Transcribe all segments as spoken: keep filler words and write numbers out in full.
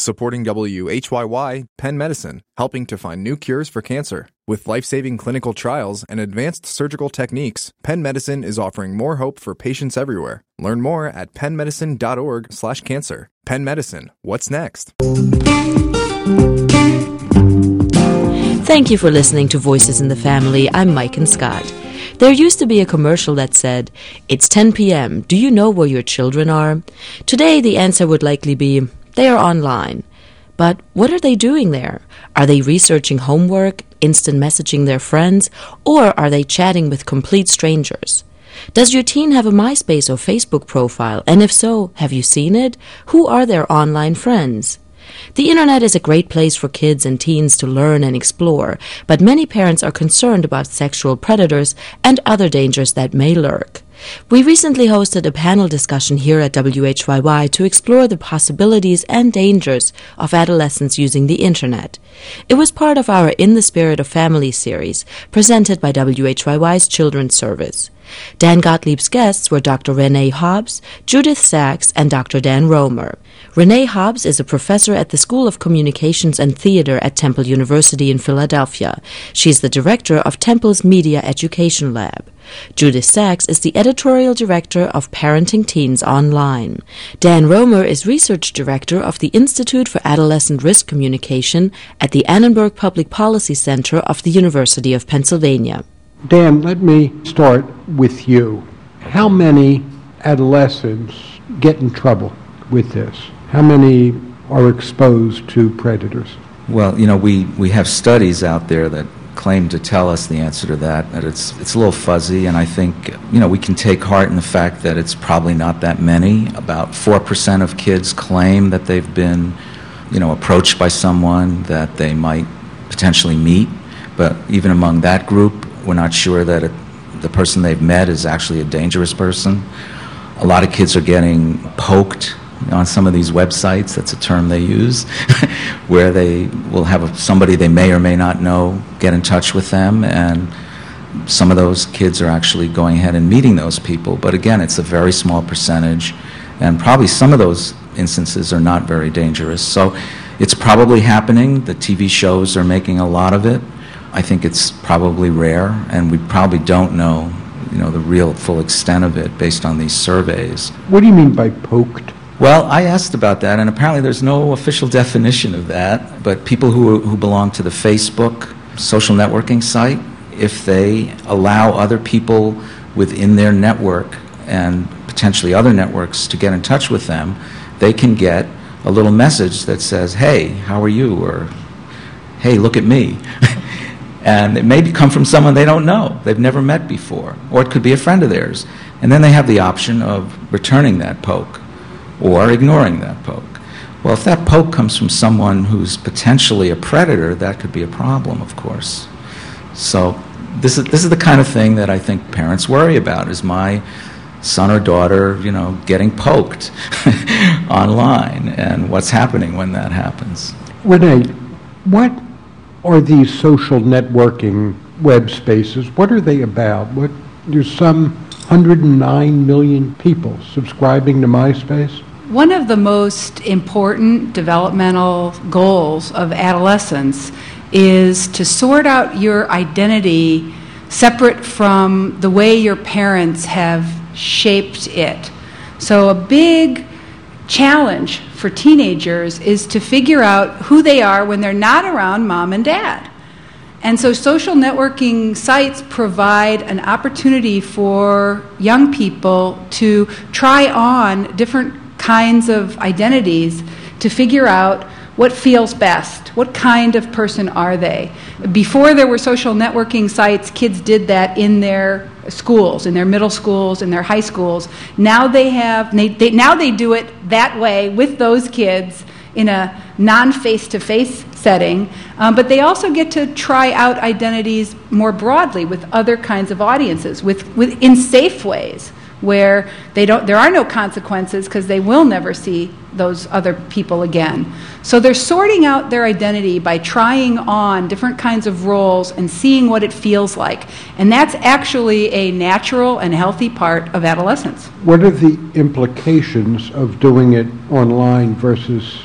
Supporting W H Y Y, Penn Medicine, helping to find new cures for cancer. With life-saving clinical trials and advanced surgical techniques, Penn Medicine is offering more hope for patients everywhere. Learn more at pennmedicine.org slash cancer. Penn Medicine, what's next? Thank you for listening to Voices in the Family. I'm Mike and Scott. There used to be a commercial that said, "It's ten p.m. Do you know where your children are?" Today, the answer would likely be, they are online. But what are they doing there? Are they researching homework, instant messaging their friends, or are they chatting with complete strangers? Does your teen have a MySpace or Facebook profile? And if so, have you seen it? Who are their online friends? The internet is a great place for kids and teens to learn and explore, but many parents are concerned about sexual predators and other dangers that may lurk. We recently hosted a panel discussion here at W H Y Y to explore the possibilities and dangers of adolescents using the internet. It was part of our In the Spirit of Family series, presented by W H Y Y's Children's Service. Dan Gottlieb's guests were Doctor Renee Hobbs, Judith Sachs, and Doctor Dan Romer. Renee Hobbs is a professor at the School of Communications and Theater at Temple University in Philadelphia. She's the director of Temple's Media Education Lab. Judith Sachs is the editorial director of Parenting Teens Online. Dan Romer is research director of the Institute for Adolescent Risk Communication at the Annenberg Public Policy Center of the University of Pennsylvania. Dan, let me start with you. How many adolescents get in trouble with this? How many are exposed to predators? Well, you know, we, we have studies out there that claim to tell us the answer to that, but it's it's a little fuzzy, and I think, you know, we can take heart in the fact that it's probably not that many. About four percent of kids claim that they've been, you know, approached by someone that they might potentially meet, but even among that group, we're not sure that it, the person they've met is actually a dangerous person. A lot of kids are getting poked on some of these websites, that's a term they use, where they will have a, somebody they may or may not know get in touch with them, and some of those kids are actually going ahead and meeting those people. But again, it's a very small percentage, and probably some of those instances are not very dangerous. So it's probably happening. The T V shows are making a lot of it. I think it's probably rare, and we probably don't know, you know, the real full extent of it based on these surveys. What do you mean by poked? Well, I asked about that, and apparently there's no official definition of that, but people who who belong to the Facebook social networking site, if they allow other people within their network and potentially other networks to get in touch with them, they can get a little message that says, "Hey, how are you?" or "Hey, look at me." And it may come from someone they don't know, they've never met before, or it could be a friend of theirs. And then they have the option of returning that poke or ignoring that poke. Well, if that poke comes from someone who's potentially a predator, that could be a problem, of course. So this is this is the kind of thing that I think parents worry about, is my son or daughter, you know, getting poked online, and what's happening when that happens. Renee, what are these social networking web spaces? What are they about? What, there's some one hundred nine million people subscribing to MySpace? One of the most important developmental goals of adolescence is to sort out your identity separate from the way your parents have shaped it. So a big challenge for teenagers is to figure out who they are when they're not around mom and dad. And so social networking sites provide an opportunity for young people to try on different kinds of identities to figure out what feels best, what kind of person are they. Before there were social networking sites, kids did that in their schools, in their middle schools, in their high schools. Now they have, they, they, now they do it that way with those kids in a non-face-to-face setting, um, but they also get to try out identities more broadly with other kinds of audiences, with, with in safe ways, where they don't, there are no consequences because they will never see those other people again. So they're sorting out their identity by trying on different kinds of roles and seeing what it feels like. And that's actually a natural and healthy part of adolescence. What are the implications of doing it online versus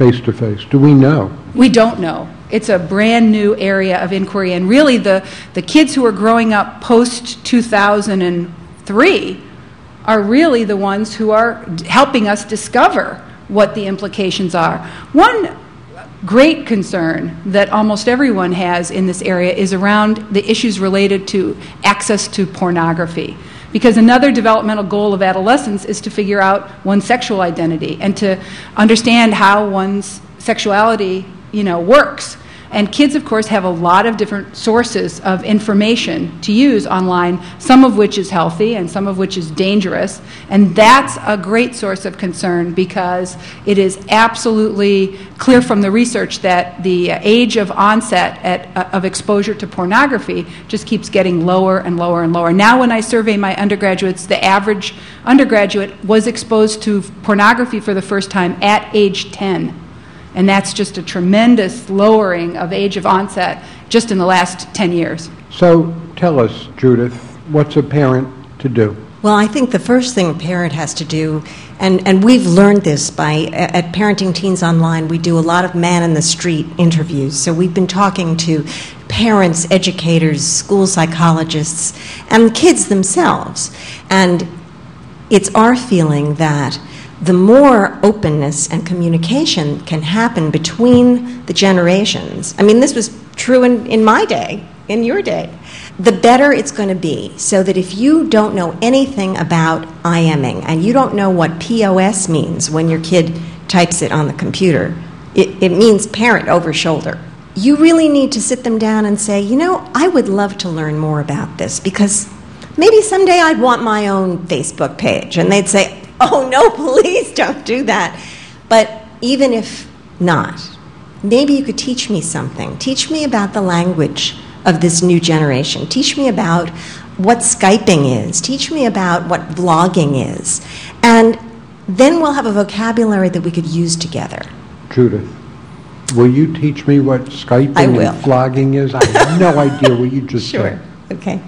face-to-face? Do we know? We don't know. It's a brand new area of inquiry, and really the, the kids who are growing up post two thousand three are really the ones who are helping us discover what the implications are. One great concern that almost everyone has in this area is around the issues related to access to pornography. Because another developmental goal of adolescence is to figure out one's sexual identity and to understand how one's sexuality, you know, works. And kids, of course, have a lot of different sources of information to use online, some of which is healthy and some of which is dangerous. And that's a great source of concern because it is absolutely clear from the research that the age of onset at, uh, of exposure to pornography just keeps getting lower and lower and lower. Now when I survey my undergraduates, the average undergraduate was exposed to pornography for the first time at age ten. And that's just a tremendous lowering of age of onset just in the last ten years. So tell us, Judith, what's a parent to do? Well, I think the first thing a parent has to do, and, and we've learned this by, at Parenting Teens Online, we do a lot of man-in-the-street interviews. So we've been talking to parents, educators, school psychologists, and kids themselves. And it's our feeling that the more openness and communication can happen between the generations, I mean, this was true in, in my day, in your day, the better it's going to be. So that if you don't know anything about IMing and you don't know what P O S means when your kid types it on the computer, it, it means parent over shoulder. You really need to sit them down and say, you know, I would love to learn more about this because maybe someday I'd want my own Facebook page. And they'd say, oh, no, please don't do that. But even if not, maybe you could teach me something. Teach me about the language of this new generation. Teach me about what Skyping is. Teach me about what vlogging is. And then we'll have a vocabulary that we could use together. Judith, will you teach me what Skyping I will. and vlogging is? I have no idea what you just Sure. said. Okay.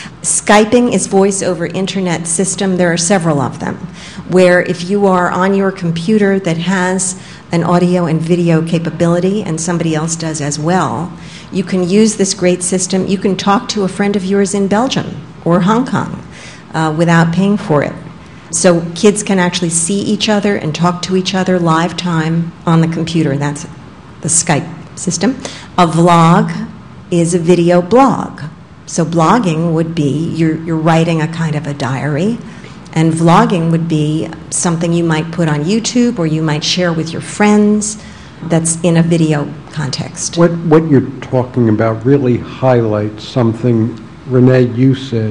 Skyping is voice over internet system. There are several of them, where if you are on your computer that has an audio and video capability, and somebody else does as well, you can use this great system. You can talk to a friend of yours in Belgium or Hong Kong uh, without paying for it. So kids can actually see each other and talk to each other live time on the computer. That's the Skype system. A vlog is a video blog. So blogging would be you're, you're writing a kind of a diary, and vlogging would be something you might put on YouTube or you might share with your friends that's in a video context. What, what you're talking about really highlights something, Renee, you said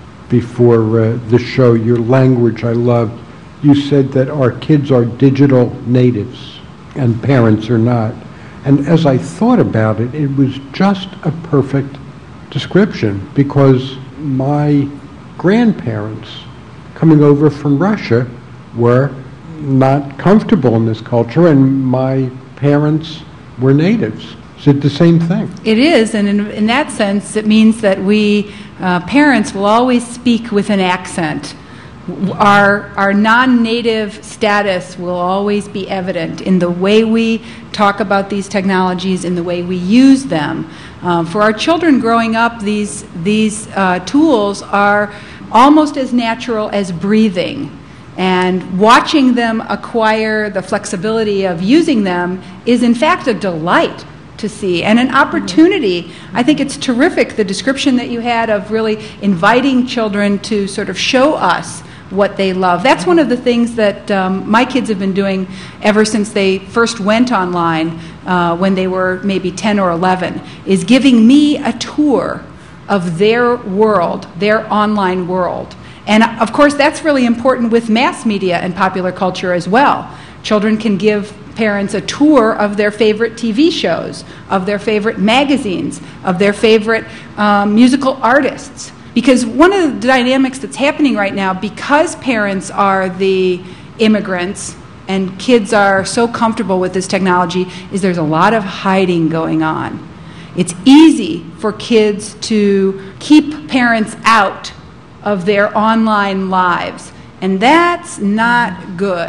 before uh, the show, your language I loved. You said that our kids are digital natives and parents are not. And as I thought about it, it was just a perfect description, because my grandparents coming over from Russia were not comfortable in this culture, and my parents were natives. Is it the same thing? It is, and in, in that sense, it means that we, uh, parents, will always speak with an accent. Our, our non-native status will always be evident in the way we talk about these technologies, in the way we use them. Um, for our children growing up, these, these uh, tools are almost as natural as breathing. And watching them acquire the flexibility of using them is, in fact, a delight to see and an opportunity. I think it's terrific, the description that you had of really inviting children to sort of show us what they love. That's one of the things that um, my kids have been doing ever since they first went online uh, when they were maybe ten or eleven, is giving me a tour of their world, their online world. And of course, that's really important with mass media and popular culture as well. Children can give parents a tour of their favorite T V shows, of their favorite magazines, of their favorite um, musical artists. Because one of the dynamics that's happening right now, because parents are the immigrants and kids are so comfortable with this technology, is there's a lot of hiding going on. It's easy for kids to keep parents out of their online lives, and that's not good.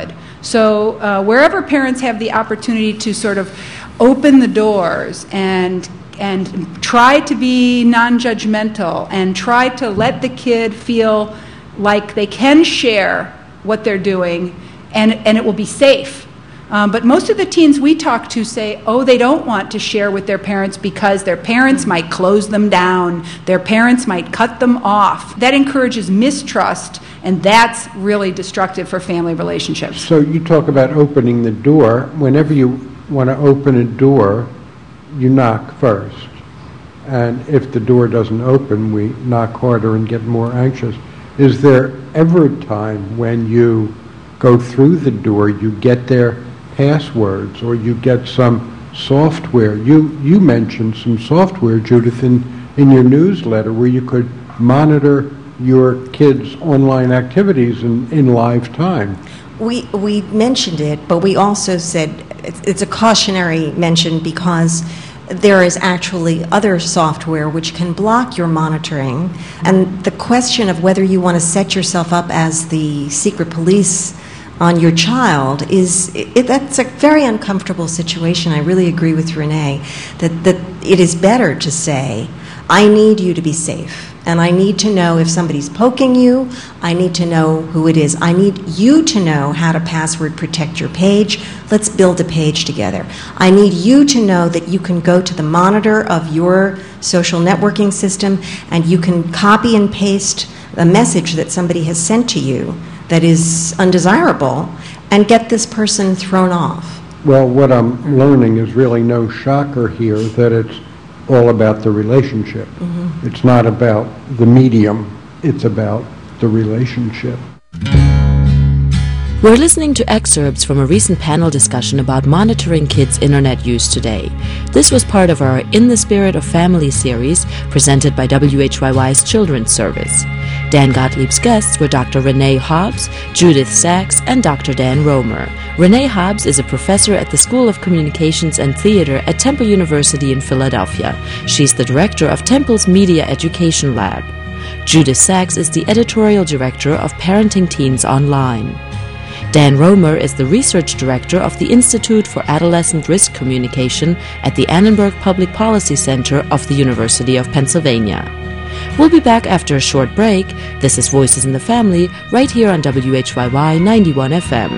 So uh, wherever parents have the opportunity to sort of open the doors and and try to be non-judgmental and try to let the kid feel like they can share what they're doing and, and it will be safe. Um, but most of the teens we talk to say, oh, they don't want to share with their parents because their parents might close them down, their parents might cut them off. That encourages mistrust, and that's really destructive for family relationships. So you talk about opening the door. Whenever you want to open a door, you knock first. And if the door doesn't open, we knock harder and get more anxious. Is there ever a time when you go through the door, you get their passwords, or you get some software? You you mentioned some software, Judith, in, in your newsletter where you could monitor your kids' online activities in, in live time. We we mentioned it, but we also said it's, it's a cautionary mention because there is actually other software which can block your monitoring. And the question of whether you want to set yourself up as the secret police on your child is, it, that's a very uncomfortable situation. I really agree with Renee that, that it is better to say, I need you to be safe. And I need to know if somebody's poking you. I need to know who it is. I need you to know how to password protect your page. Let's build a page together. I need you to know that you can go to the monitor of your social networking system and you can copy and paste a message that somebody has sent to you that is undesirable and get this person thrown off. Well, what I'm learning is really no shocker here that it's all about the relationship. Mm-hmm. It's not about the medium, it's about the relationship. We're listening to excerpts from a recent panel discussion about monitoring kids' internet use today. This was part of our In the Spirit of Family series presented by W H Y Y's Children's Service. Dan Gottlieb's guests were Doctor Renee Hobbs, Judith Sachs, and Doctor Dan Romer. Renee Hobbs is a professor at the School of Communications and Theater at Temple University in Philadelphia. She's the director of Temple's Media Education Lab. Judith Sachs is the editorial director of Parenting Teens Online. Dan Romer is the research director of the Institute for Adolescent Risk Communication at the Annenberg Public Policy Center of the University of Pennsylvania. We'll be back after a short break. This is Voices in the Family, right here on W H Y Y ninety-one F M.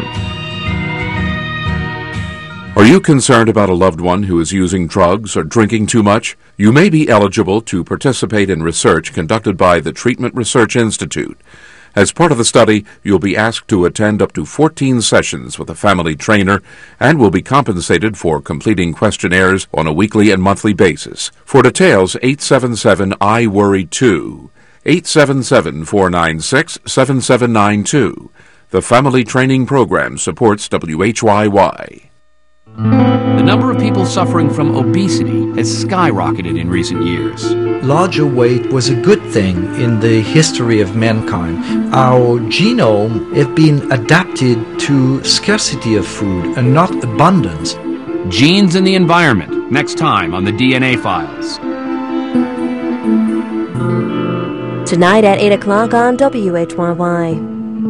Are you concerned about a loved one who is using drugs or drinking too much? You may be eligible to participate in research conducted by the Treatment Research Institute. As part of the study, you'll be asked to attend up to fourteen sessions with a family trainer and will be compensated for completing questionnaires on a weekly and monthly basis. For details, eight seven seven I worry two, eight seven seven, four nine six, seven seven nine two. The Family Training Program supports W H Y Y. The number of people suffering from obesity has skyrocketed in recent years. Larger weight was a good thing in the history of mankind. Our genome has been adapted to scarcity of food and not abundance. Genes and the environment, next time on the D N A Files. Tonight at eight o'clock on W H Y Y.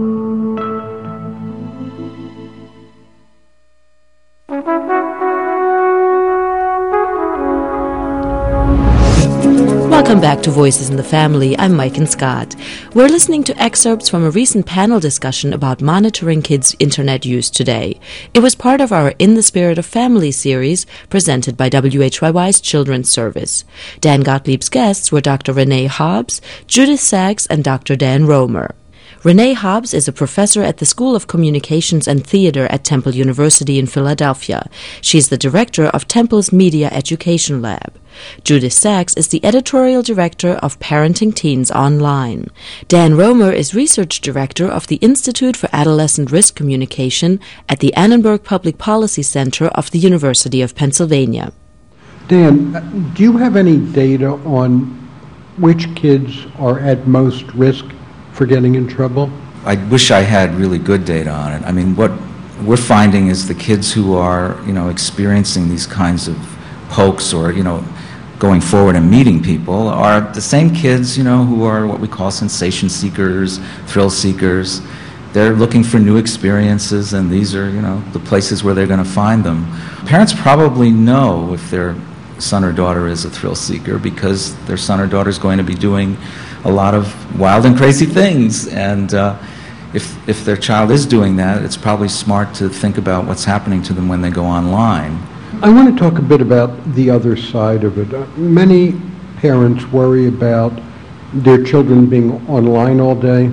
Welcome back to Voices in the Family. I'm Mike and Scott. We're listening to excerpts from a recent panel discussion about monitoring kids' internet use today. It was part of our In the Spirit of Family series presented by W H Y Y's Children's Service. Dan Gottlieb's guests were Doctor Renee Hobbs, Judith Sachs, and Doctor Dan Romer. Renee Hobbs is a professor at the School of Communications and Theater at Temple University in Philadelphia. She's the director of Temple's Media Education Lab. Judith Sachs is the editorial director of Parenting Teens Online. Dan Romer is research director of the Institute for Adolescent Risk Communication at the Annenberg Public Policy Center of the University of Pennsylvania. Dan, do you have any data on which kids are at most risk for getting in trouble? I wish I had really good data on it. I mean, what we're finding is the kids who are, you know, experiencing these kinds of pokes or, you know, going forward and meeting people are the same kids, you know, who are what we call sensation seekers, thrill seekers. they're looking for new experiences, and these are, you know, the places where they're going to find them. Parents probably know if their son or daughter is a thrill seeker because their son or daughter is going to be doing a lot of wild and crazy things, and uh, if if their child is doing that, it's probably smart to think about what's happening to them when they go online. I want to talk a bit about the other side of it. Uh, many parents worry about their children being online all day,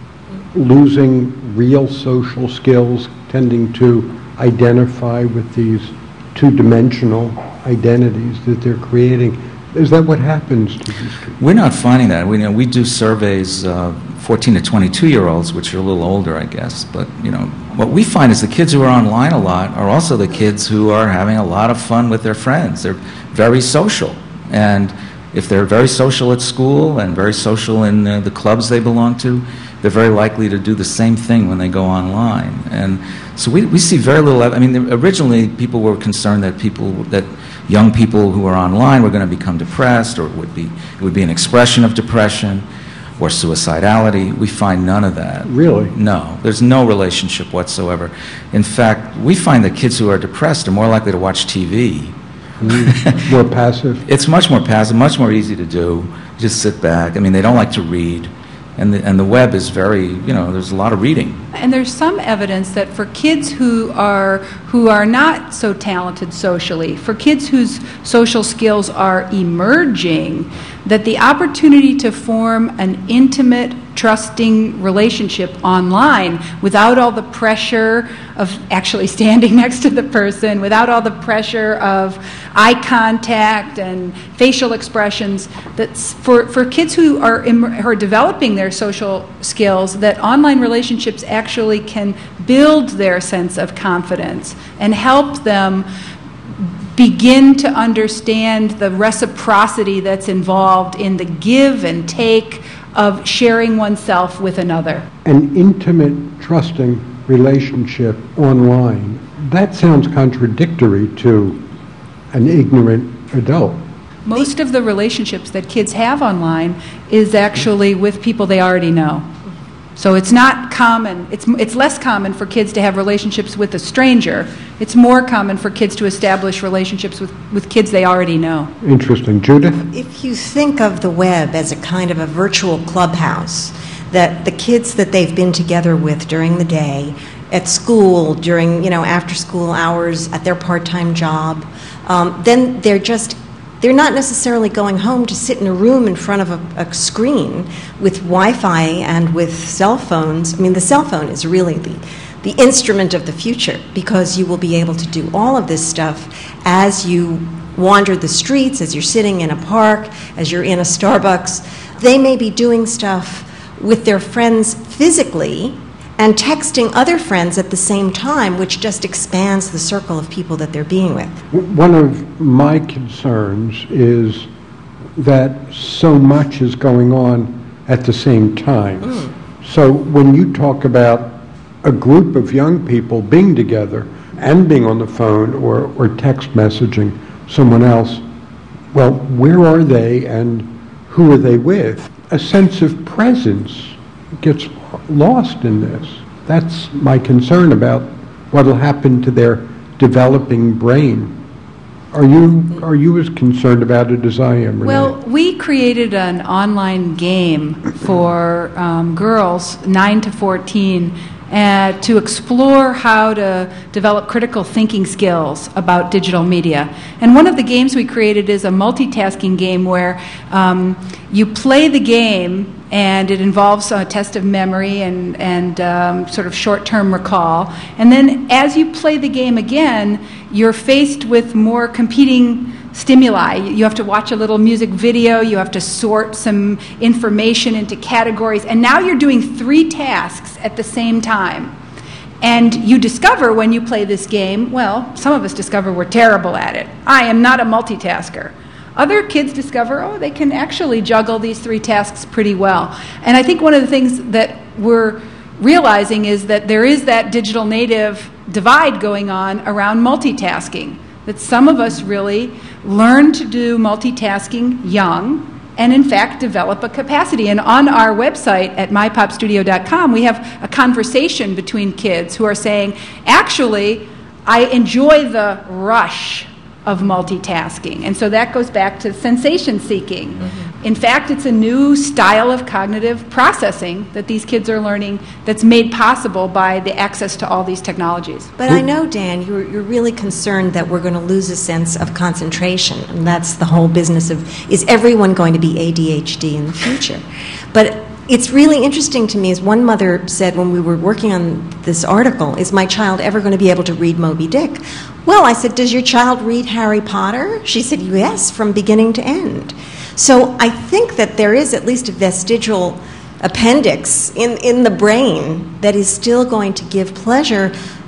losing real social skills, tending to identify with these two-dimensional identities that they're creating. Is that what happens to these kids? We're not finding that. We, you know, we do surveys, uh, fourteen to twenty-two-year-olds, which are a little older, I guess. But, you know, what we find is the kids who are online a lot are also the kids who are having a lot of fun with their friends. They're very social. And if they're very social at school and very social in uh, the clubs they belong to, they're very likely to do the same thing when they go online. And so we, we see very little, I mean, originally people were concerned that people, that young people who are online were going to become depressed, or it would be, it would be an expression of depression or suicidality. We find none of that. Really? No. There's no relationship whatsoever. In fact, we find that kids who are depressed are more likely to watch T V. More passive? It's much more passive, much more easy to do. Just sit back. I mean, they don't like to read. And the, and the web is very, you know, there's a lot of reading. And there's some evidence that for kids who are who are not so talented socially, for kids whose social skills are emerging, that the opportunity to form an intimate, trusting relationship online without all the pressure of actually standing next to the person, without all the pressure of eye contact and facial expressions, that for, for kids who are, im- who are developing their social skills, that online relationships actually can build their sense of confidence and help them begin to understand the reciprocity that's involved in the give and take of sharing oneself with another. An intimate, trusting relationship online, that sounds contradictory to an ignorant adult. Most of the relationships that kids have online is actually with people they already know. So it's not common, it's it's less common for kids to have relationships with a stranger. It's more common for kids to establish relationships with, with kids they already know. Interesting. Judith? If you think of the web as a kind of a virtual clubhouse, that the kids that they've been together with during the day, at school, during, you know, after school hours, at their part-time job, um, then they're just They're not necessarily going home to sit in a room in front of a, a screen with Wi-Fi and with cell phones. I mean, the cell phone is really the, the instrument of the future, because you will be able to do all of this stuff as you wander the streets, as you're sitting in a park, as you're in a Starbucks. They may be doing stuff with their friends physically and texting other friends at the same time, which just expands the circle of people that they're being with. One of my concerns is that so much is going on at the same time. Mm. So when you talk about a group of young people being together and being on the phone or, or text messaging someone else, well, where are they and who are they with? A sense of presence gets lost in this. That's my concern about what will happen to their developing brain. Are you are you as concerned about it as I am, Renee? Well, we created an online game for um, girls nine to fourteen uh, to explore how to develop critical thinking skills about digital media. And one of the games we created is a multitasking game where um, you play the game, and it involves a test of memory and, and um, sort of short-term recall. And then as you play the game again, you're faced with more competing stimuli. You have to watch a little music video, you have to sort some information into categories, and now you're doing three tasks at the same time. And you discover when you play this game, well, some of us discover we're terrible at it. I am not a multitasker. Other kids discover, oh, they can actually juggle these three tasks pretty well. And I think one of the things that we're realizing is that there is that digital native divide going on around multitasking, that some of us really learn to do multitasking young, and in fact develop a capacity. And on our website at my pop studio dot com, we have a conversation between kids who are saying, actually, I enjoy the rush of multitasking. And so that goes back to sensation seeking. Mm-hmm. In fact, it's a new style of cognitive processing that these kids are learning that's made possible by the access to all these technologies. But I know, Dan, you're, you're really concerned that we're going to lose a sense of concentration. And that's the whole business of, is everyone going to be A D H D in the future? But it's really interesting to me, as one mother said when we were working on this article, is my child ever going to be able to read Moby Dick? Well, I said, does your child read Harry Potter? She said, yes, from beginning to end. So I think that there is at least a vestigial appendix in, in the brain that is still going to give pleasure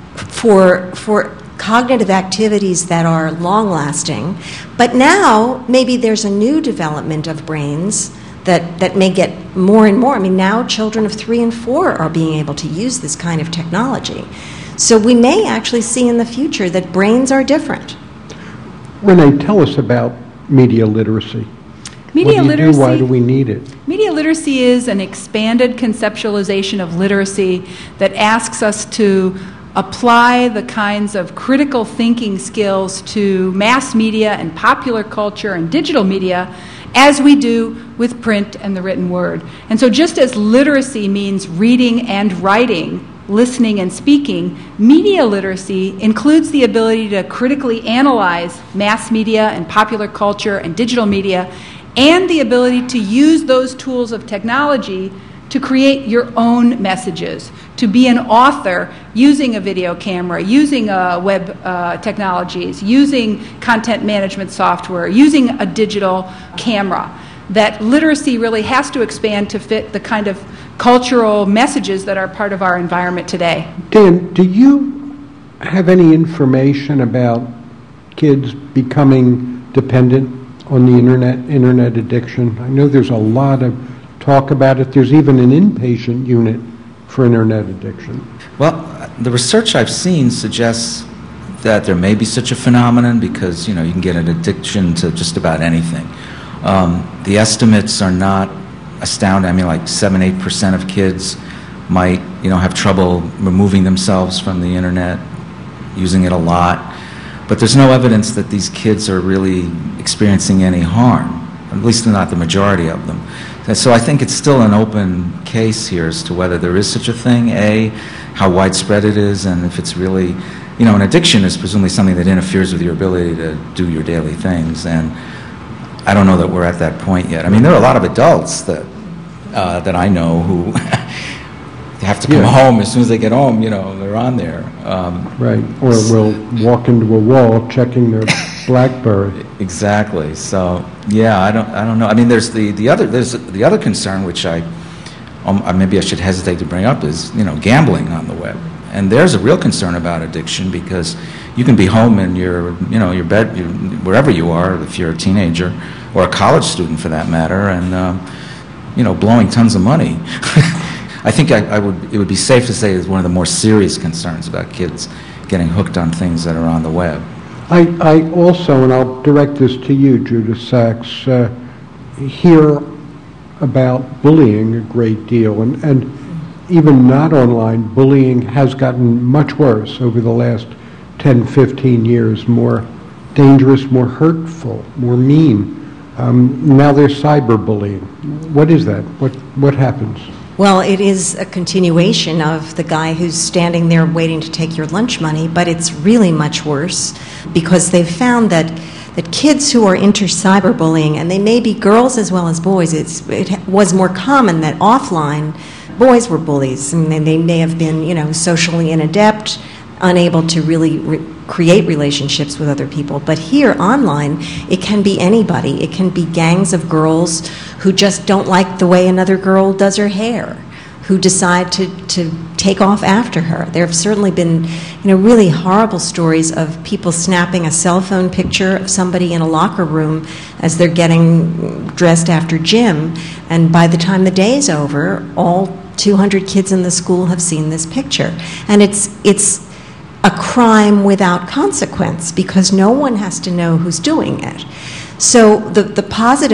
for, for cognitive activities that are long-lasting. But now maybe there's a new development of brains that, that may get more and more. I mean, now children of three and four are being able to use this kind of technology. So we may actually see in the future that brains are different. Renee, tell us about media literacy. Media what do you literacy. Do? Why do we need it? Media literacy is an expanded conceptualization of literacy that asks us to apply the kinds of critical thinking skills to mass media and popular culture and digital media as we do with print and the written word. And so just as literacy means reading and writing, listening and speaking, media literacy includes the ability to critically analyze mass media and popular culture and digital media, and the ability to use those tools of technology to create your own messages, to be an author using a video camera, using uh, web uh, technologies, using content management software, using a digital camera. That literacy really has to expand to fit the kind of cultural messages that are part of our environment today. Dan, do you have any information about kids becoming dependent on the internet, internet addiction? I know there's a lot of talk about it. There's even an inpatient unit for internet addiction. Well, the research I've seen suggests that there may be such a phenomenon because, you know, you can get an addiction to just about anything. Um, the estimates are not astounding. I mean, like seven, eight percent of kids might, you know, have trouble removing themselves from the internet, using it a lot. But there's no evidence that these kids are really experiencing any harm, at least not the majority of them. And so I think it's still an open case here as to whether there is such a thing, A, how widespread it is, and if it's really, you know, an addiction is presumably something that interferes with your ability to do your daily things. And I don't know that we're at that point yet. I mean, there are a lot of adults that uh, that I know who they have to come yeah. home as soon as they get home. You know, they're on there. Um, right, or will walk into a wall checking their BlackBerry. Exactly. So yeah, I don't. I don't know. I mean, there's the, the other there's the other concern which I um, maybe I should hesitate to bring up is, you know, gambling on the web. And there's a real concern about addiction because you can be home in your, you know, your bed, your, wherever you are, if you're a teenager or a college student for that matter, and um, you know, blowing tons of money. I think I, I would. It would be safe to say it's one of the more serious concerns about kids getting hooked on things that are on the web. I, I also, and I'll direct this to you, Judith Sachs, uh, hear about bullying a great deal, and, and even not online, bullying has gotten much worse over the last ten, fifteen years, more dangerous, more hurtful, more mean. Um, now there's cyberbullying. What is that? What, what happens? Well, it is a continuation of the guy who's standing there waiting to take your lunch money, but it's really much worse because they've found that, that kids who are into cyberbullying, and they may be girls as well as boys, it's, it was more common that offline boys were bullies, and they may have been, you know, socially inadept, unable to really re- create relationships with other people. But here, online, it can be anybody. It can be gangs of girls who just don't like the way another girl does her hair, who decide to, to take off after her. There have certainly been, you know, really horrible stories of people snapping a cell phone picture of somebody in a locker room as they're getting dressed after gym, and by the time the day's over, all two hundred kids in the school have seen this picture. And it's it's a crime without consequence because no one has to know who's doing it. So the, the positive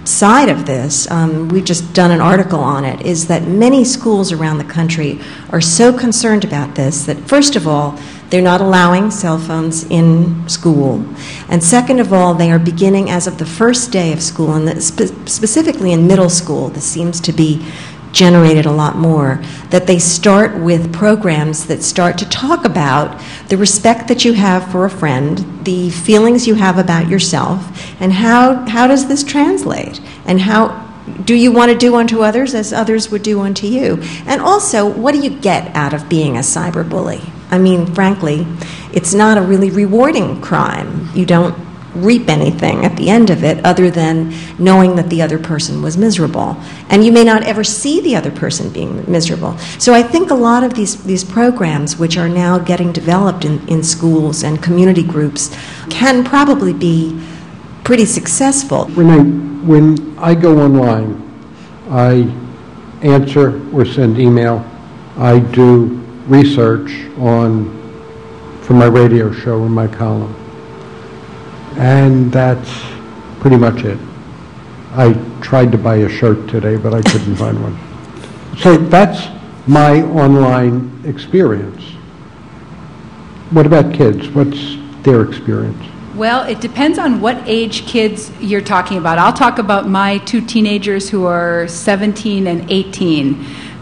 side of this, um, we've just done an article on it, is that many schools around the country are so concerned about this that, first of all, they're not allowing cell phones in school. And second of all, they are beginning as of the first day of school, and the, spe- specifically in middle school, this seems to be generated a lot more, that they start with programs that start to talk about the respect that you have for a friend, the feelings you have about yourself, and how, how does this translate? And how do you want to do unto others as others would do unto you? And also, what do you get out of being a cyberbully? I mean, frankly, it's not a really rewarding crime. You don't reap anything at the end of it other than knowing that the other person was miserable. And you may not ever see the other person being miserable. So I think a lot of these, these programs, which are now getting developed in, in schools and community groups, can probably be pretty successful. Renee, when I go online, I answer or send email, I do research on, for my radio show or my column. And that's pretty much it. I tried to buy a shirt today, but I couldn't find one. So that's my online experience. What about kids? What's their experience? Well, it depends on what age kids you're talking about. I'll talk about my two teenagers who are seventeen and eighteen.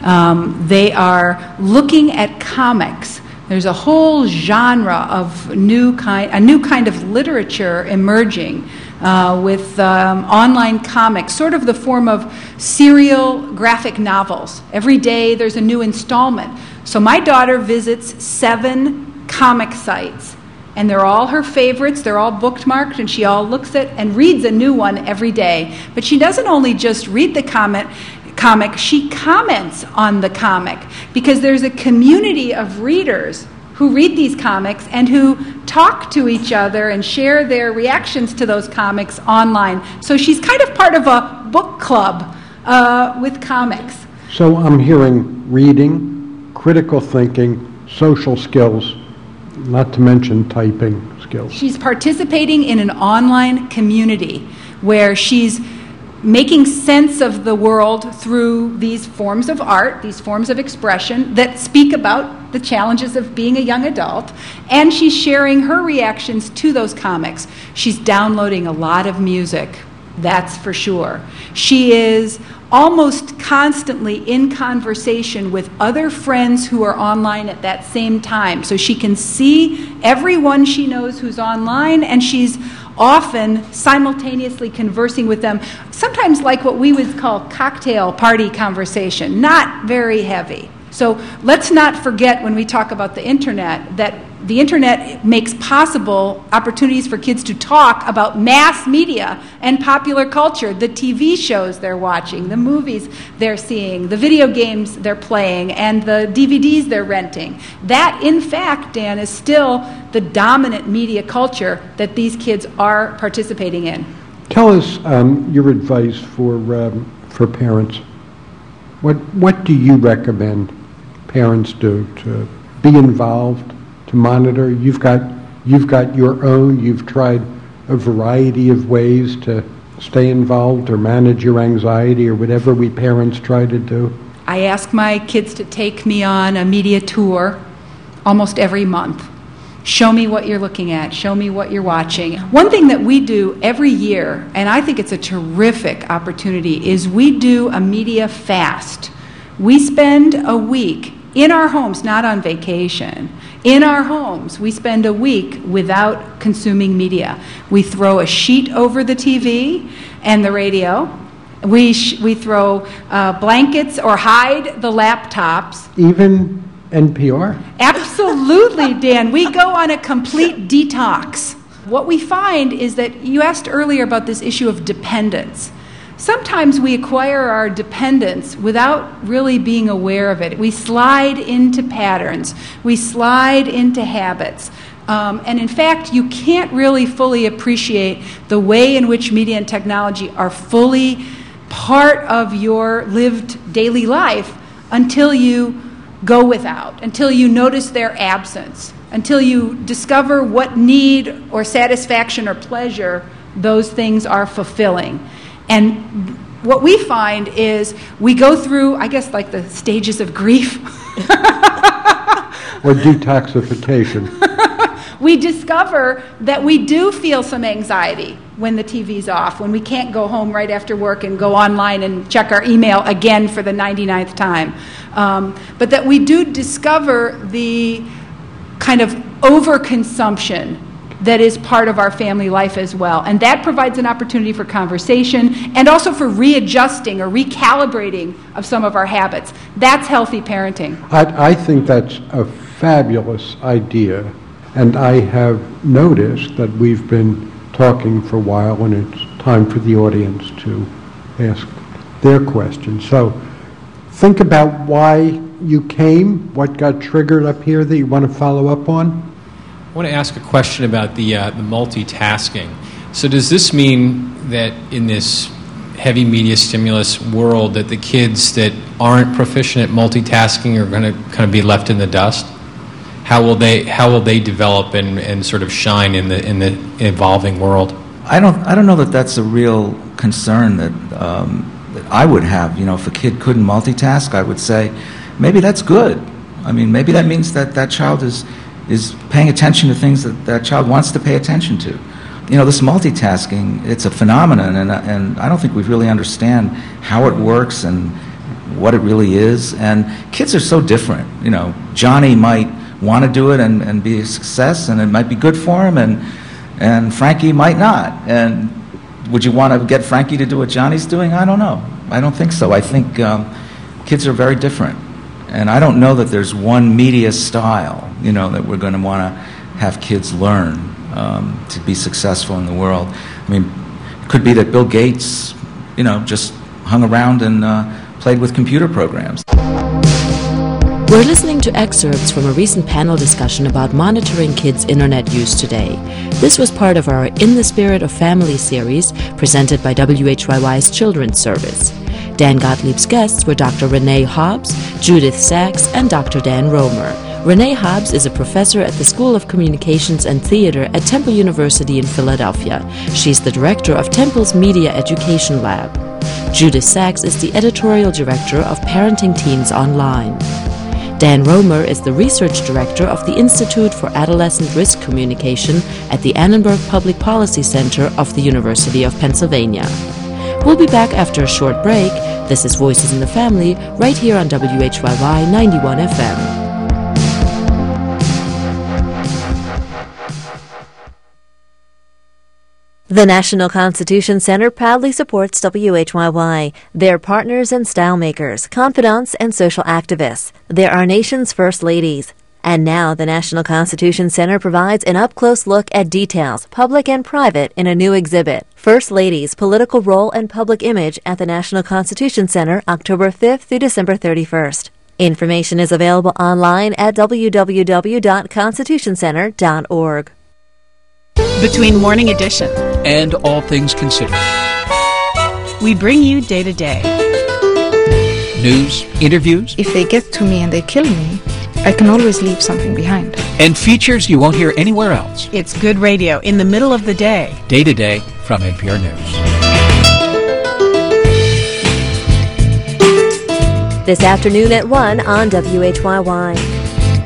Um, they are looking at comics. There's a whole genre of new kind, a new kind of literature emerging uh, with um, online comics, sort of the form of serial graphic novels. Every day there's a new installment. So my daughter visits seven comic sites, and they're all her favorites. They're all bookmarked, and she all looks at and reads a new one every day. But she doesn't only just read the comic. comic, she comments on the comic, because there's a community of readers who read these comics and who talk to each other and share their reactions to those comics online. So she's kind of part of a book club uh, with comics. So I'm hearing reading, critical thinking, social skills, not to mention typing skills. She's participating in an online community where she's making sense of the world through these forms of art, these forms of expression that speak about the challenges of being a young adult, and she's sharing her reactions to those comics. She's downloading a lot of music, that's for sure. She is almost constantly in conversation with other friends who are online at that same time. So she can see everyone she knows who's online, and she's often simultaneously conversing with them, sometimes like what we would call cocktail party conversation, not very heavy. So let's not forget, when we talk about the internet, that the internet makes possible opportunities for kids to talk about mass media and popular culture, the T V shows they're watching, the movies they're seeing, the video games they're playing, and the D V Ds they're renting. That, in fact, Dan, is still the dominant media culture that these kids are participating in. Tell us um, your advice for um, for parents. What what do you recommend parents do to be involved, to monitor? You've got you've got your own. You've tried a variety of ways to stay involved or manage your anxiety or whatever we parents try to do. I ask my kids to take me on a media tour almost every month. Show me what you're looking at. Show me what you're watching. One thing that we do every year, and I think it's a terrific opportunity, is we do a media fast. We spend a week in our homes, not on vacation. In our homes, we spend a week without consuming media. We throw a sheet over the T V and the radio. We sh- we throw uh, blankets or hide the laptops. Even N P R? Absolutely, Dan. We go on a complete detox. What we find is that, you asked earlier about this issue of dependence. Sometimes we acquire our dependence without really being aware of it. We slide into patterns. We slide into habits. Um, and in fact, you can't really fully appreciate the way in which media and technology are fully part of your lived daily life until you go without, until you notice their absence, until you discover what need or satisfaction or pleasure those things are fulfilling. And what we find is we go through, I guess, like the stages of grief. Or detoxification. We discover that we do feel some anxiety when the T V's off, when we can't go home right after work and go online and check our email again for the ninety-ninth time. Um, but that we do discover the kind of overconsumption that is part of our family life as well. And that provides an opportunity for conversation and also for readjusting or recalibrating of some of our habits. That's healthy parenting. I, I think that's a fabulous idea. And I have noticed that we've been talking for a while, and it's time for the audience to ask their questions. So think about why you came, what got triggered up here that you want to follow up on. I want to ask a question about the, uh, the multitasking. So does this mean that in this heavy media stimulus world that the kids that aren't proficient at multitasking are going to kind of be left in the dust? How will they how will they develop and, and sort of shine in the in the evolving world? I don't I don't know that that's a real concern that, um, that I would have. You know, if a kid couldn't multitask, I would say maybe that's good. I mean, maybe that means that that child is is paying attention to things that that child wants to pay attention to. You know, this multitasking, it's a phenomenon, and and I don't think we really understand how it works and what it really is. And kids are so different. You know, Johnny might want to do it and, and be a success, and it might be good for him, and and Frankie might not. And would you want to get Frankie to do what Johnny's doing? I don't know. I don't think so. I think um, kids are very different, and I don't know that there's one media style, you know, that we're going to want to have kids learn um, to be successful in the world. I mean, it could be that Bill Gates, you know, just hung around and uh, played with computer programs. We're listening to excerpts from a recent panel discussion about monitoring kids' internet use today. This was part of our In the Spirit of Family series presented by W H Y Y's Children's Service. Dan Gottlieb's guests were Doctor Renee Hobbs, Judith Sachs, and Doctor Dan Romer. Renee Hobbs is a professor at the School of Communications and Theater at Temple University in Philadelphia. She's the director of Temple's Media Education Lab. Judith Sachs is the editorial director of Parenting Teens Online. Dan Romer is the research director of the Institute for Adolescent Risk Communication at the Annenberg Public Policy Center of the University of Pennsylvania. We'll be back after a short break. This is Voices in the Family, right here on W H Y Y ninety-one F M. The National Constitution Center proudly supports W H Y Y. They're partners and style makers, confidants, and social activists. They're our nation's first ladies. And now the National Constitution Center provides an up-close look at details, public and private, in a new exhibit, First Ladies, Political Role and Public Image at the National Constitution Center, October fifth through December thirty-first. Information is available online at w w w dot constitution center dot org. Between Morning Edition and All Things Considered, we bring you day to day news, interviews. If they get to me and they kill me, I can always leave something behind. And features you won't hear anywhere else. It's good radio in the middle of the day. Day to day from N P R News. This afternoon at one on W H Y Y.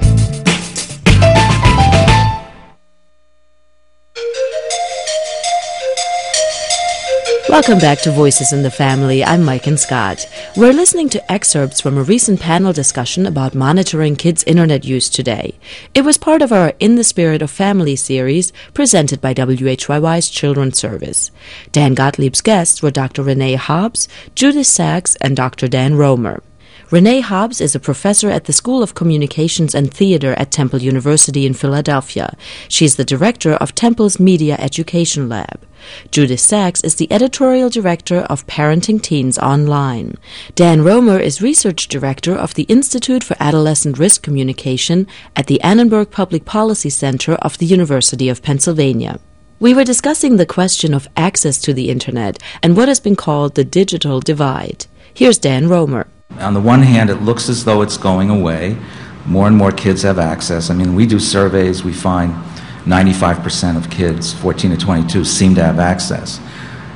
Welcome back to Voices in the Family. I'm Mike and Scott. We're listening to excerpts from a recent panel discussion about monitoring kids' internet use today. It was part of our In the Spirit of Family series presented by W H Y Y's Children's Service. Dan Gottlieb's guests were Doctor Renee Hobbs, Judith Sachs, and Doctor Dan Romer. Renee Hobbs is a professor at the School of Communications and Theater at Temple University in Philadelphia. She's the director of Temple's Media Education Lab. Judith Sachs is the editorial director of Parenting Teens Online. Dan Romer is research director of the Institute for Adolescent Risk Communication at the Annenberg Public Policy Center of the University of Pennsylvania. We were discussing the question of access to the Internet and what has been called the digital divide. Here's Dan Romer. On the one hand, it looks as though it's going away. More and more kids have access. I mean, we do surveys, we find ninety-five percent of kids, fourteen to twenty-two, seem to have access.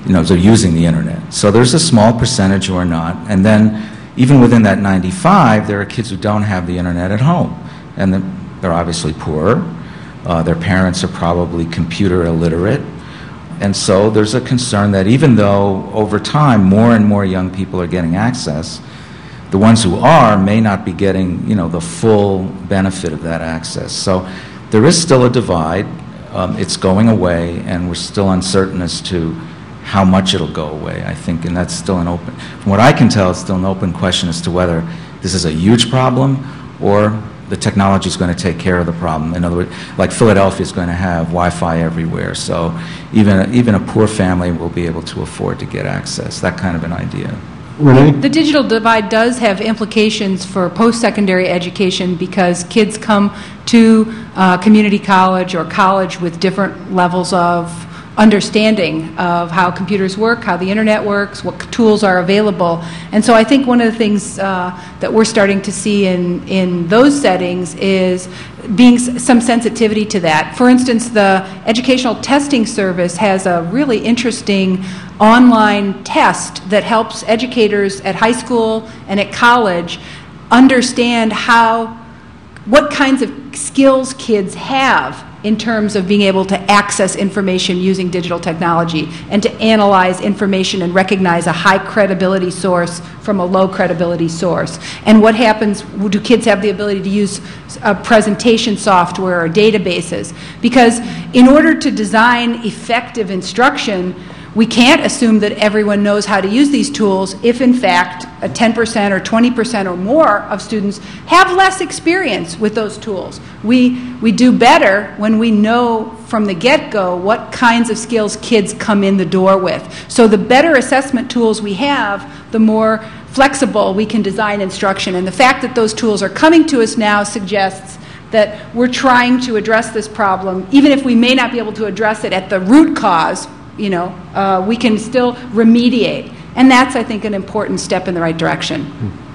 you know, they're using the internet. So there's a small percentage who are not. And then even within that ninety-five, there are kids who don't have the internet at home. And they're obviously poorer. Uh, their parents are probably computer illiterate. And so there's a concern that even though over time more and more young people are getting access, the ones who are may not be getting, you know, the full benefit of that access. So there is still a divide. Um, it's going away, and we're still uncertain as to how much it'll go away, I think, and that's still an open, from what I can tell, it's still an open question as to whether this is a huge problem or the technology is going to take care of the problem. In other words, like Philadelphia is going to have Wi-Fi everywhere, so even, even a poor family will be able to afford to get access, that kind of an idea. Renee? The digital divide does have implications for post-secondary education because kids come to uh, community college or college with different levels of understanding of how computers work, how the internet works, what tools are available. And so I think one of the things uh, that we're starting to see in, in those settings is being s- some sensitivity to that. For instance, the Educational Testing Service has a really interesting online test that helps educators at high school and at college understand how, what kinds of skills kids have in terms of being able to access information using digital technology and to analyze information and recognize a high credibility source from a low credibility source. And what happens, do kids have the ability to use uh, presentation software or databases? Because in order to design effective instruction, we can't assume that everyone knows how to use these tools if, in fact, a ten percent or twenty percent or more of students have less experience with those tools. We, we do better when we know from the get-go what kinds of skills kids come in the door with. So the better assessment tools we have, the more flexible we can design instruction. And the fact that those tools are coming to us now suggests that we're trying to address this problem, even if we may not be able to address it at the root cause. You know, uh, we can still remediate. And that's, I think, an important step in the right direction.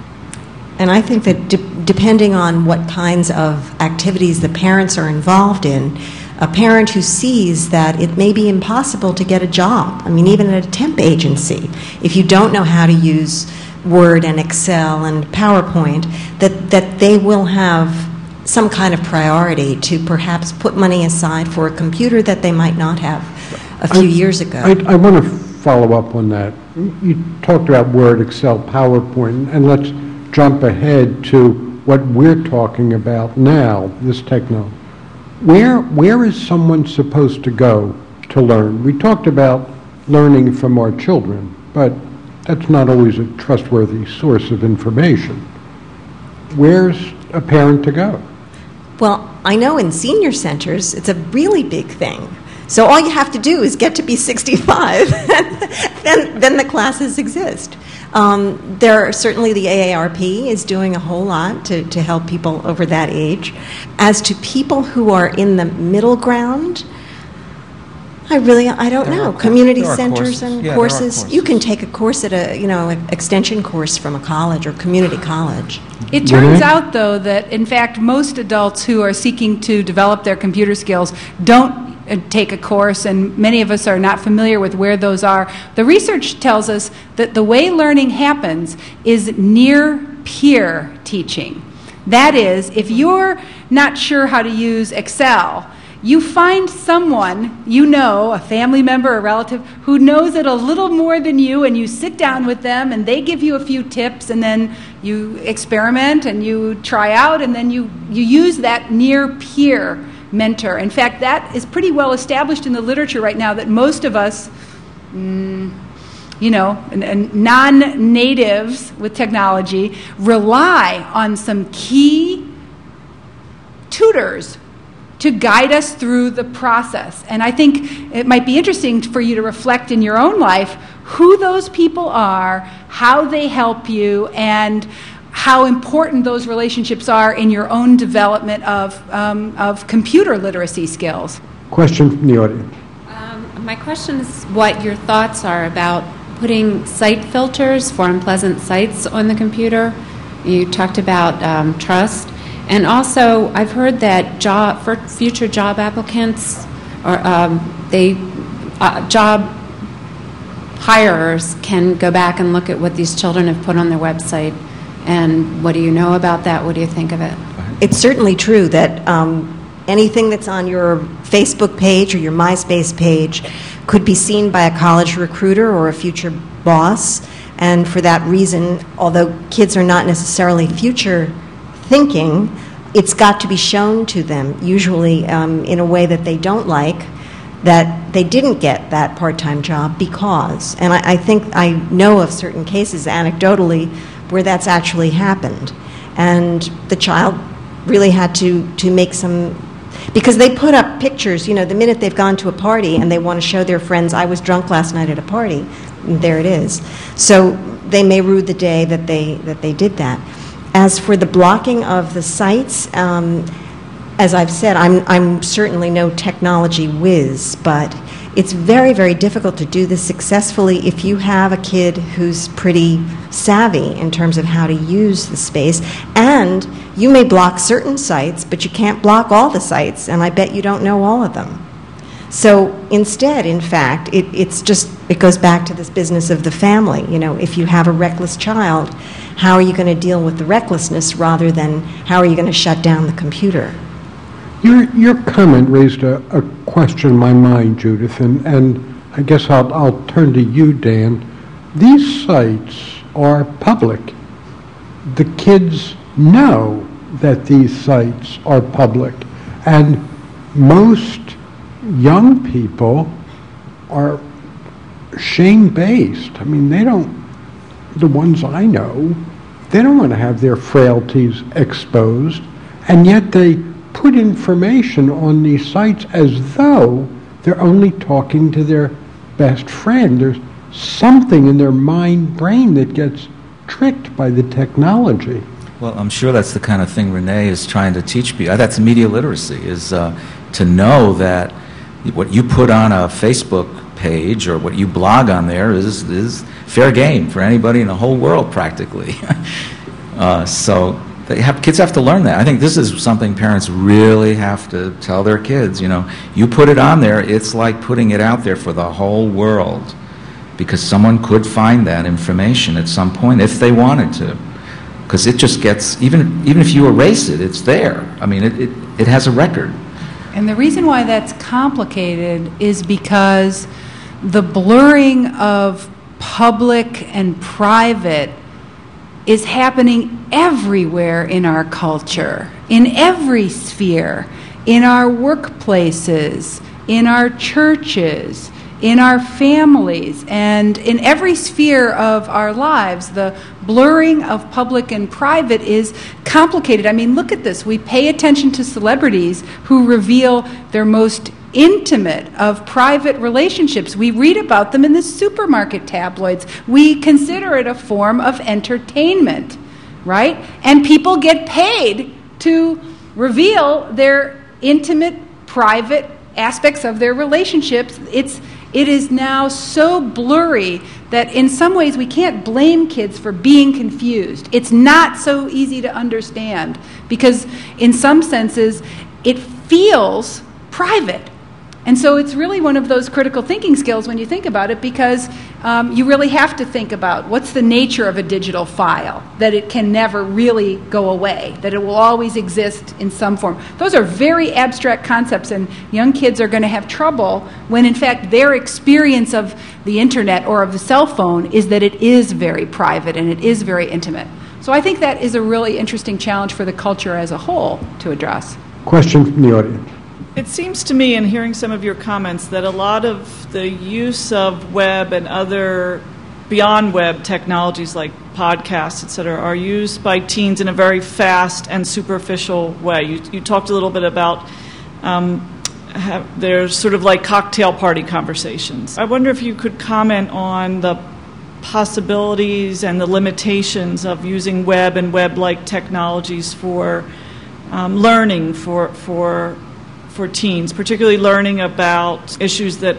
And I think that de- depending on what kinds of activities the parents are involved in, a parent who sees that it may be impossible to get a job, I mean, even at a temp agency, if you don't know how to use Word and Excel and PowerPoint, that, that they will have some kind of priority to perhaps put money aside for a computer that they might not have a few I, years ago. I, I want to follow up on that. You talked about Word, Excel, PowerPoint, and let's jump ahead to what we're talking about now, this technology. Where, where is someone supposed to go to learn? We talked about learning from our children, but that's not always a trustworthy source of information. Where's a parent to go? Well, I know in senior centers, it's a really big thing. So all you have to do is get to be sixty-five, and then, then the classes exist. Um, there are, certainly the A A R P is doing a whole lot to, to help people over that age. As to people who are in the middle ground, I really, I don't there know. Are, Community centers courses. and yeah, courses. courses. You can take a course at a, you know, an extension course from a college or community college. It turns out, though, that in fact most adults who are seeking to develop their computer skills don't take a course, and many of us are not familiar with where those are. The research tells us that the way learning happens is near-peer teaching. That is, if you're not sure how to use Excel, you find someone you know, a family member, a relative, who knows it a little more than you, and you sit down with them, and they give you a few tips, and then you experiment, and you try out, and then you, you use that near-peer mentor. In fact, that is pretty well established in the literature right now, that most of us, mm, you know, and, and non-natives with technology rely on some key tutors to guide us through the process. And I think it might be interesting for you to reflect in your own life who those people are, how they help you, and how important those relationships are in your own development of, um, of computer literacy skills. Question from the audience. Um, my question is what your thoughts are about putting site filters for unpleasant sites on the computer. You talked about um, trust. And also, I've heard that job for future job applicants, or um, they uh, job hirers can go back and look at what these children have put on their website. And what do you know about that? What do you think of it? It's certainly true that um, anything that's on your Facebook page or your MySpace page could be seen by a college recruiter or a future boss. And for that reason, although kids are not necessarily future thinking, it's got to be shown to them, usually um, in a way that they don't like, that they didn't get that part-time job because. And I, I think I know of certain cases anecdotally where that's actually happened. And the child really had to, to make some, because they put up pictures, you know, the minute they've gone to a party and they want to show their friends, I was drunk last night at a party, and there it is. So they may rue the day that they, that they did that. As for the blocking of the sites, um, as I've said, I'm, I'm certainly no technology whiz, but it's very, very difficult to do this successfully if you have a kid who's pretty savvy in terms of how to use the space. And you may block certain sites, but you can't block all the sites, and I bet you don't know all of them. So instead, in fact, it, it's just, it goes back to this business of the family. You know, if you have a reckless child, how are you going to deal with the recklessness rather than how are you going to shut down the computer? Your your comment raised a, a question in my mind, Judith, and, and I guess I'll, I'll turn to you, Dan. These sites are public. The kids know that these sites are public, and most young people are shame-based. I mean, they don't, the ones I know, they don't want to have their frailties exposed, and yet they put information on these sites as though they're only talking to their best friend. There's something in their mind brain that gets tricked by the technology. Well, I'm sure that's the kind of thing Renee is trying to teach people. That's media literacy, is uh, to know that what you put on a Facebook page or what you blog on there is, is fair game for anybody in the whole world practically. uh, so they have, kids have to learn that. I think this is something parents really have to tell their kids. You know, you put it on there, it's like putting it out there for the whole world, because someone could find that information at some point if they wanted to. Because it just gets, even even if you erase it, it's there. I mean, it, it, it has a record. And the reason why that's complicated is because the blurring of public and private is happening everywhere in our culture, in every sphere, in our workplaces, in our churches, in our families, and in every sphere of our lives. The blurring of public and private is complicated. I mean, look at this. We pay attention to celebrities who reveal their most intimate of private relationships. We read about them in the supermarket tabloids. We consider it a form of entertainment, right? And people get paid to reveal their intimate, private aspects of their relationships. It's It is now so blurry that in some ways we can't blame kids for being confused. It's not so easy to understand because in some senses it feels private. And so it's really one of those critical thinking skills when you think about it, because um, you really have to think about what's the nature of a digital file, that it can never really go away, that it will always exist in some form. Those are very abstract concepts, and young kids are going to have trouble when in fact their experience of the internet or of the cell phone is that it is very private and it is very intimate. So I think that is a really interesting challenge for the culture as a whole to address. Question from the audience. It seems to me, in hearing some of your comments, that a lot of the use of web and other beyond web technologies like podcasts, et cetera, are used by teens in a very fast and superficial way. You, you talked a little bit about um, have, there's sort of like cocktail party conversations. I wonder if you could comment on the possibilities and the limitations of using web and web-like technologies for um, learning for for for teens, particularly learning about issues that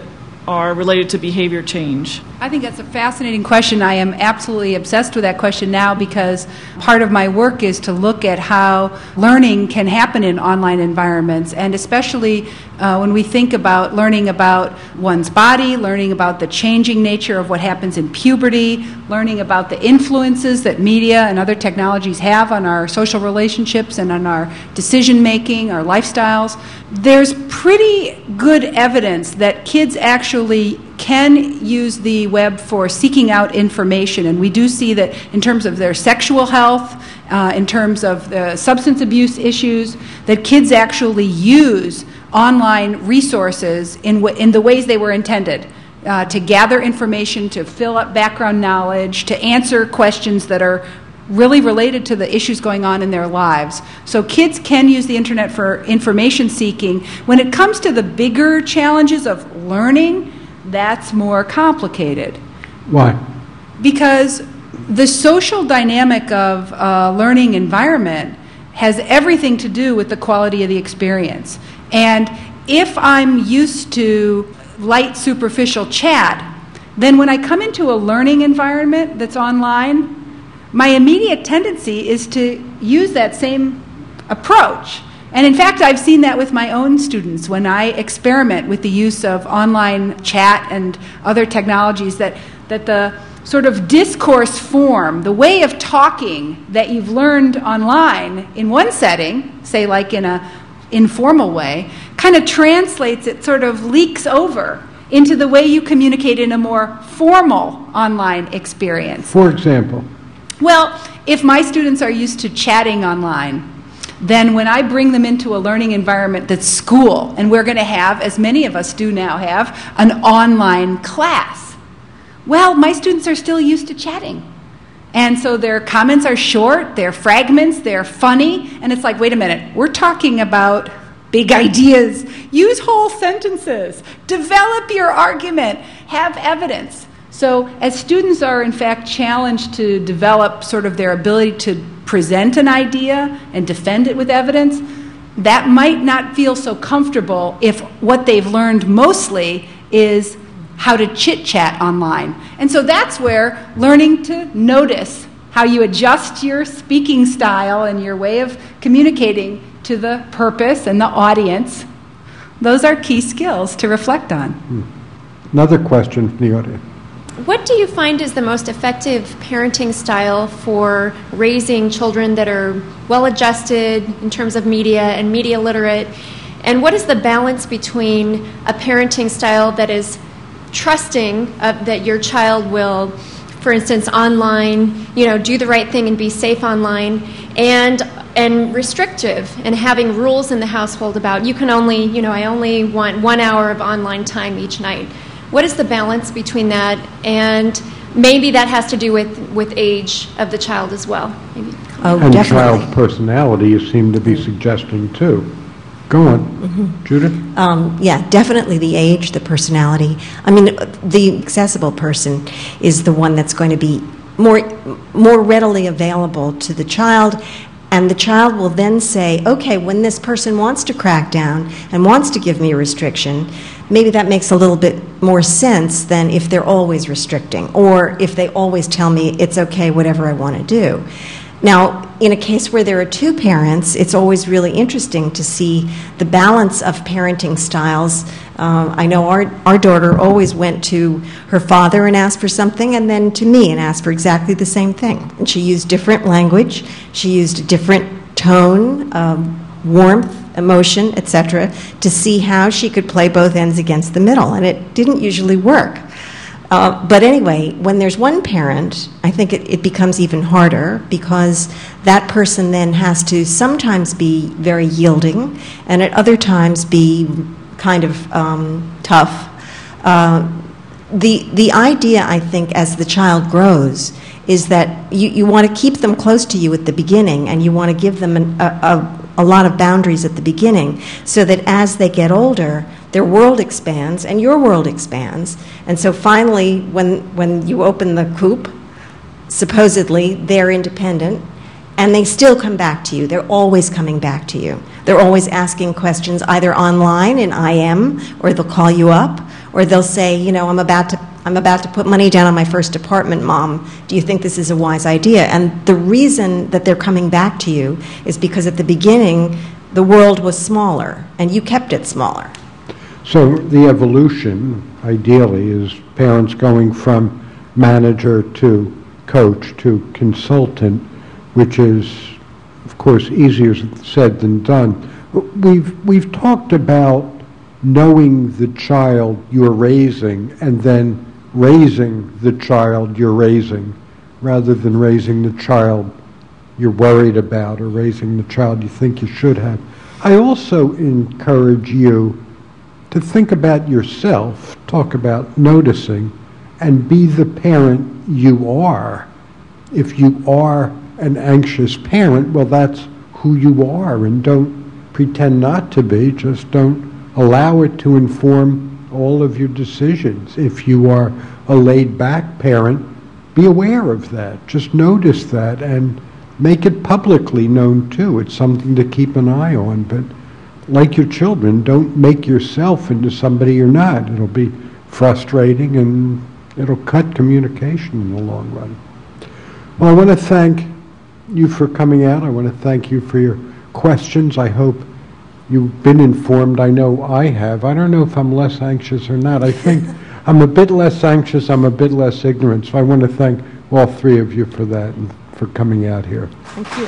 are related to behavior change? I think that's a fascinating question. I am absolutely obsessed with that question now because part of my work is to look at how learning can happen in online environments, and especially uh, when we think about learning about one's body, learning about the changing nature of what happens in puberty, learning about the influences that media and other technologies have on our social relationships and on our decision-making, our lifestyles. There's pretty good evidence that kids actually can use the web for seeking out information, and we do see that in terms of their sexual health, uh, in terms of the substance abuse issues, that kids actually use online resources in, w- in the ways they were intended. Uh, to gather information, to fill up background knowledge, to answer questions that are really related to the issues going on in their lives. So kids can use the internet for information seeking. When it comes to the bigger challenges of learning, that's more complicated. Why? Because the social dynamic of a learning environment has everything to do with the quality of the experience. And if I'm used to light, superficial chat, then when I come into a learning environment that's online, my immediate tendency is to use that same approach. And in fact, I've seen that with my own students when I experiment with the use of online chat and other technologies, that, that the sort of discourse form, the way of talking that you've learned online in one setting, say like in a informal way, kind of translates, it sort of leaks over into the way you communicate in a more formal online experience. For example? Well, if my students are used to chatting online, then when I bring them into a learning environment that's school, and we're going to have, as many of us do now have, an online class, well, my students are still used to chatting. And so their comments are short, they're fragments, they're funny, and it's like, wait a minute, we're talking about big ideas. Use whole sentences. Develop your argument. Have evidence. So as students are in fact challenged to develop sort of their ability to present an idea and defend it with evidence, that might not feel so comfortable if what they've learned mostly is how to chit-chat online. And so that's where learning to notice how you adjust your speaking style and your way of communicating to the purpose and the audience, those are key skills to reflect on. Hmm. Another question from the audience. What do you find is the most effective parenting style for raising children that are well-adjusted in terms of media and media literate? And what is the balance between a parenting style that is trusting of, that your child will, for instance, online, you know, do the right thing and be safe online, and and restrictive and having rules in the household about you can only, you know, I only want one hour of online time each night? What is the balance between that? And maybe that has to do with, with age of the child as well. Maybe. Oh, and definitely. Child personality, you seem to be suggesting too. Go on, mm-hmm. Judith. Um, yeah, definitely the age, the personality. I mean, the accessible person is the one that's going to be more more readily available to the child. And the child will then say, okay, when this person wants to crack down and wants to give me a restriction, maybe that makes a little bit more sense than if they're always restricting, or if they always tell me it's okay, whatever I want to do. Now, in a case where there are two parents, it's always really interesting to see the balance of parenting styles. Uh, I know our, our daughter always went to her father and asked for something, and then to me and asked for exactly the same thing. And she used different language, she used a different tone, um, warmth, emotion, et cetera, to see how she could play both ends against the middle, and it didn't usually work. Uh, but anyway, when there's one parent, I think it, it becomes even harder, because that person then has to sometimes be very yielding and at other times be kind of um, tough. Uh, the, the idea, I think, as the child grows, is that you, you want to keep them close to you at the beginning, and you want to give them an, a, a, a lot of boundaries at the beginning, so that as they get older, their world expands and your world expands. And so finally, when when you open the coop, supposedly they're independent, and they still come back to you. They're always coming back to you. They're always asking questions either online in I M, or they'll call you up, Or they'll say, you know, I'm about to I'm about to put money down on my first apartment, Mom. Do you think this is a wise idea? And the reason that they're coming back to you is because at the beginning, the world was smaller, and you kept it smaller. So the evolution, ideally, is parents going from manager to coach to consultant, which is, of course, easier said than done. We've, we've talked about knowing the child you're raising and then raising the child you're raising, rather than raising the child you're worried about or raising the child you think you should have. I also encourage you to think about yourself, talk about noticing, and be the parent you are. If you are an anxious parent, well, that's who you are, and don't pretend not to be, just don't allow it to inform all of your decisions. If you are a laid-back parent, be aware of that. Just notice that and make it publicly known too. It's something to keep an eye on, but like your children, don't make yourself into somebody you're not. It'll be frustrating and it'll cut communication in the long run. Well, I want to thank you for coming out. I want to thank you for your questions. I hope you've been informed. I know I have. I don't know if I'm less anxious or not. I think I'm a bit less anxious. I'm a bit less ignorant. So I want to thank all three of you for that and for coming out here. Thank you.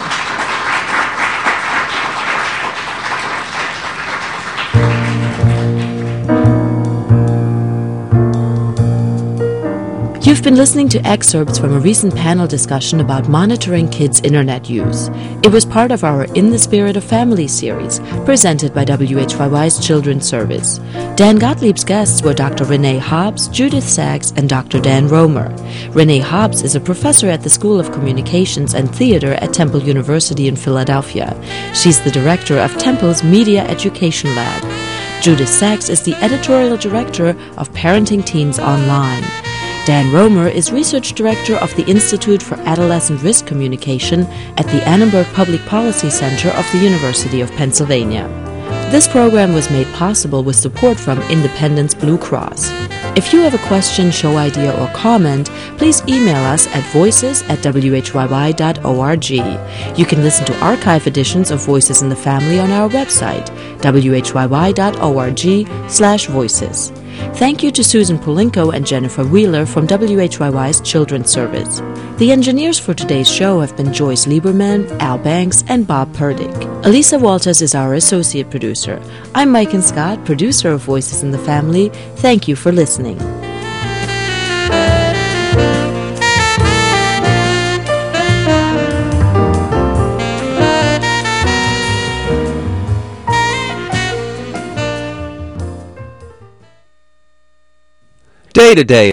You've been listening to excerpts from a recent panel discussion about monitoring kids' internet use. It was part of our In the Spirit of Family series, presented by W H Y Y's Children's Service. Dan Gottlieb's guests were Doctor Renee Hobbs, Judith Sachs, and Doctor Dan Romer. Renee Hobbs is a professor at the School of Communications and Theater at Temple University in Philadelphia. She's the director of Temple's Media Education Lab. Judith Sachs is the editorial director of Parenting Teens Online. Dan Romer is Research Director of the Institute for Adolescent Risk Communication at the Annenberg Public Policy Center of the University of Pennsylvania. This program was made possible with support from Independence Blue Cross. If you have a question, show idea, or comment, please email us at voices at w h y y dot org. You can listen to archive editions of Voices in the Family on our website, w h y y dot org slash voices. Thank you to Susan Polinko and Jennifer Wheeler from W H Y Y's Children's Service. The engineers for today's show have been Joyce Lieberman, Al Banks, and Bob Purdick. Elisa Walters is our associate producer. I'm Mike Scott, producer of Voices in the Family. Thank you for listening. Day to day.